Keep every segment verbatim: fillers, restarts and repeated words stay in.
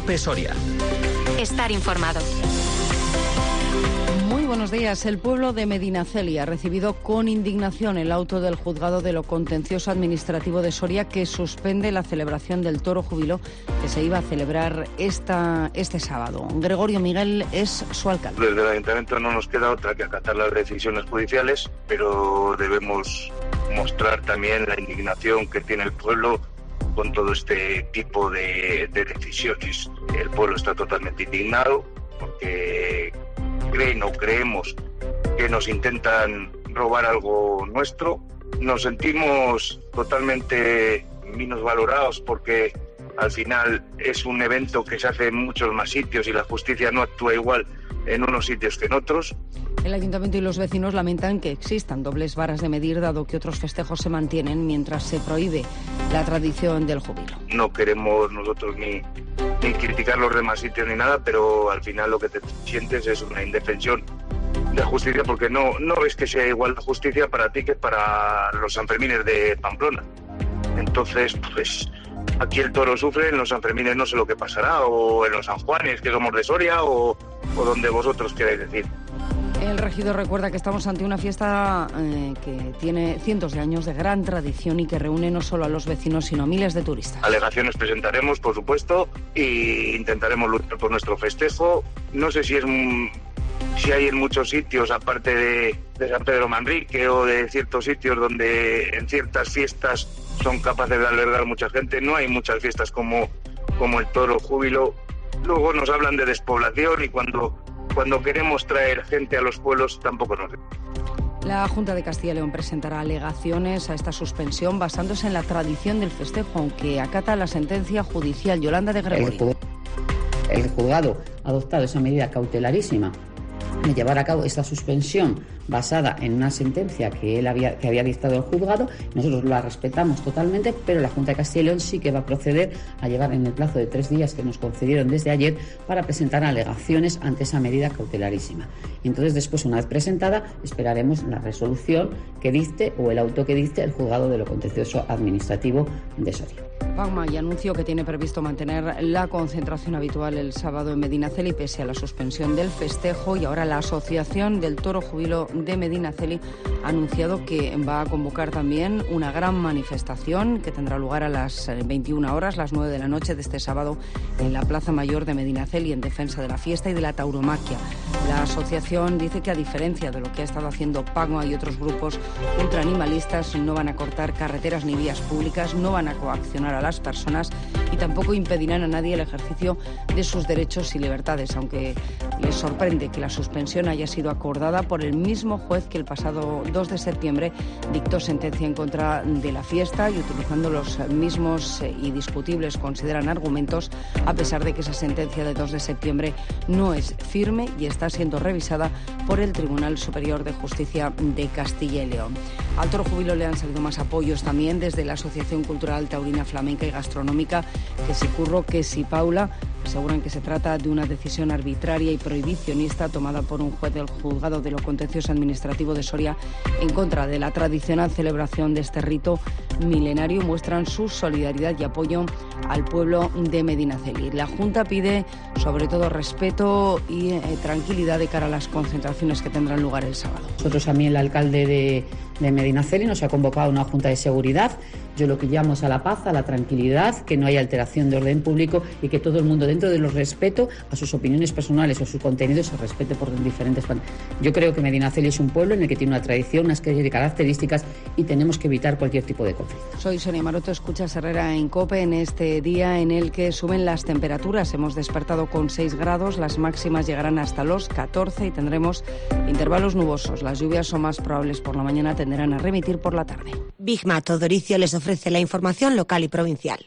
COPE Soria. Estar informado. Muy buenos días. El pueblo de Medinaceli ha recibido con indignación el auto del juzgado de lo contencioso administrativo de Soria que suspende la celebración del toro júbilo que se iba a celebrar esta, este sábado. Gregorio Miguel es su alcalde. Desde el ayuntamiento no nos queda otra que acatar las decisiones judiciales, pero debemos mostrar también la indignación que tiene el pueblo con todo este tipo de, de decisiones. El pueblo está totalmente indignado porque creen o creemos que nos intentan robar algo nuestro. Nos sentimos totalmente minusvalorados porque al final es un evento que se hace en muchos más sitios y la justicia no actúa igual en unos sitios que en otros. El ayuntamiento y los vecinos lamentan que existan dobles varas de medir, dado que otros festejos se mantienen mientras se prohíbe la tradición del júbilo. No queremos nosotros ni, ni criticar los demás sitios ni nada, pero al final lo que te sientes es una indefensión de justicia, porque no, no ves que sea igual la justicia para ti que para los sanfermines de Pamplona. Entonces, pues aquí el toro sufre, en los sanfermines no sé lo que pasará, o en los San Juanes, que somos de Soria, o, o donde vosotros queráis decir. El regidor recuerda que estamos ante una fiesta eh, que tiene cientos de años de gran tradición y que reúne no solo a los vecinos, sino a miles de turistas. Alegaciones presentaremos, por supuesto, e intentaremos luchar por nuestro festejo. No sé si es si hay en muchos sitios, aparte de, de San Pedro Manrique o de ciertos sitios donde en ciertas fiestas son capaces de albergar mucha gente. No hay muchas fiestas como, como el toro júbilo. Luego nos hablan de despoblación y cuando... Cuando queremos traer gente a los pueblos tampoco nos... La Junta de Castilla y León presentará alegaciones a esta suspensión basándose en la tradición del festejo, aunque acata la sentencia judicial. Yolanda de Gregorio. El juzgado ha adoptado esa medida cautelarísima de llevar a cabo esta suspensión basada en una sentencia que él había, que había dictado el juzgado. Nosotros la respetamos totalmente, pero la Junta de Castilla y León sí que va a proceder a llevar en el plazo de tres días que nos concedieron desde ayer para presentar alegaciones ante esa medida cautelarísima. Y entonces después, una vez presentada, esperaremos la resolución que dicte o el auto que dicte el juzgado de lo contencioso administrativo de Soria. Pagma ya anunció que tiene previsto mantener la concentración habitual el sábado en Medinaceli pese a la suspensión del festejo, y ahora la Asociación del Toro Júbilo de Medinaceli ha anunciado que va a convocar también una gran manifestación que tendrá lugar a las veintiuna horas, las nueve de la noche de este sábado, en la Plaza Mayor de Medinaceli en defensa de la fiesta y de la tauromaquia. La asociación dice que, a diferencia de lo que ha estado haciendo Pagma y otros grupos ultraanimalistas, no van a cortar carreteras ni vías públicas, no van a coaccionar a las personas y tampoco impedirán a nadie el ejercicio de sus derechos y libertades, aunque les sorprende que la suspensión haya sido acordada por el mismo juez que el pasado dos de septiembre dictó sentencia en contra de la fiesta, y utilizando los mismos y discutibles, consideran, argumentos, a pesar de que esa sentencia de dos de septiembre no es firme y está siendo revisada por el Tribunal Superior de Justicia de Castilla y León. Al toro júbilo le han salido más apoyos también desde la Asociación Cultural Taurina Flamenca y Gastronómica, que si Curro, que si Paula, aseguran que se trata de una decisión arbitraria y prohibicionista tomada por un juez del juzgado de lo contencioso administrativo de Soria en contra de la tradicional celebración de este rito milenario. Muestran su solidaridad y apoyo al pueblo de Medinaceli. La Junta pide sobre todo respeto y eh, tranquilidad de cara a las concentraciones que tendrán lugar el sábado. Nosotros, también el alcalde de, de Medinaceli nos ha convocado a una junta de seguridad. Yo lo que llamo es a la paz, a la tranquilidad, que no haya alteración de orden público y que todo el mundo, dentro de los respeto a sus opiniones personales o sus contenidos, se respete por diferentes. Yo creo que Medinaceli es un pueblo en el que tiene una tradición, una serie de características, y tenemos que evitar cualquier tipo de conflicto. Soy Sonia Maroto, escuchas Herrera en COPE en este día en el que suben las temperaturas. Hemos despertado con seis grados, las máximas llegarán hasta los catorce y tendremos intervalos nubosos. Las lluvias son más probables por la mañana, tenderán a remitir por la tarde. Bigma Todoricio les ofrece la información local y provincial.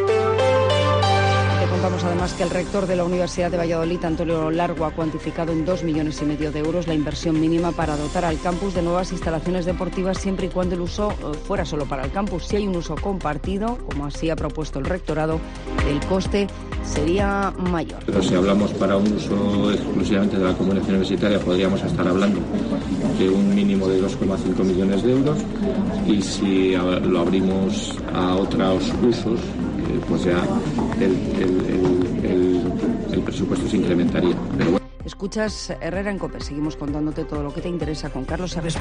Contamos además que el rector de la Universidad de Valladolid, Antonio Largo, ha cuantificado en dos millones y medio de euros la inversión mínima para dotar al campus de nuevas instalaciones deportivas, siempre y cuando el uso fuera solo para el campus. Si hay un uso compartido, como así ha propuesto el rectorado, el coste sería mayor. Pero si hablamos para un uso exclusivamente de la comunidad universitaria, podríamos estar hablando de un mínimo de dos coma cinco millones de euros, y si lo abrimos a otros usos, eh, pues ya el, el, el, el, el presupuesto se incrementaría. Pero bueno. Escuchas Herrera en COPE. Seguimos contándote todo lo que te interesa con Carlos Herrera.